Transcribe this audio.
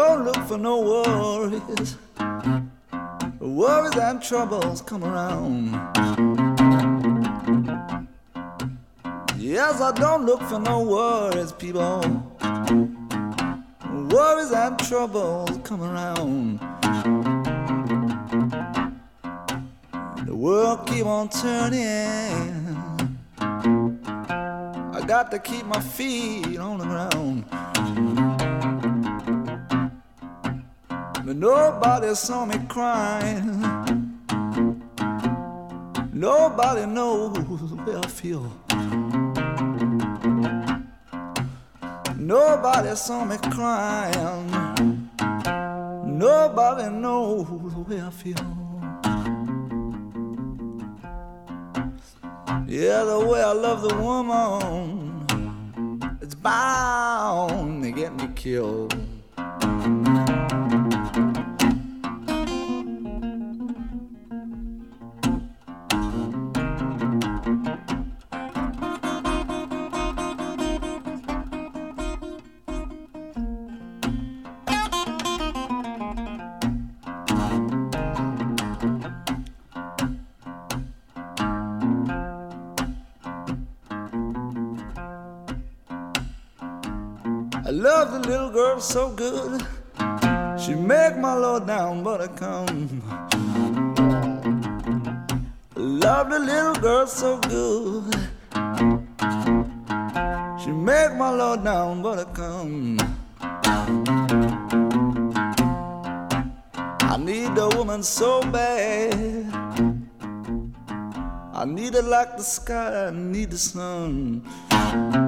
don't look for no worries. Worries and troubles come around. Yes, I don't look for no worries, people. Worries and troubles come around. The world keep on turning. I got to keep my feet on the ground. But nobody saw me crying. Nobody knows the way I feel. Nobody saw me crying. Nobody knows the way I feel. Yeah, the way I love the woman, it's bound to get me killed. I love the little girl so good. She make my low down buttercome. Love the little girl so good. She make my low down buttercome. I need a woman so bad. I need it like the sky, I need the sun.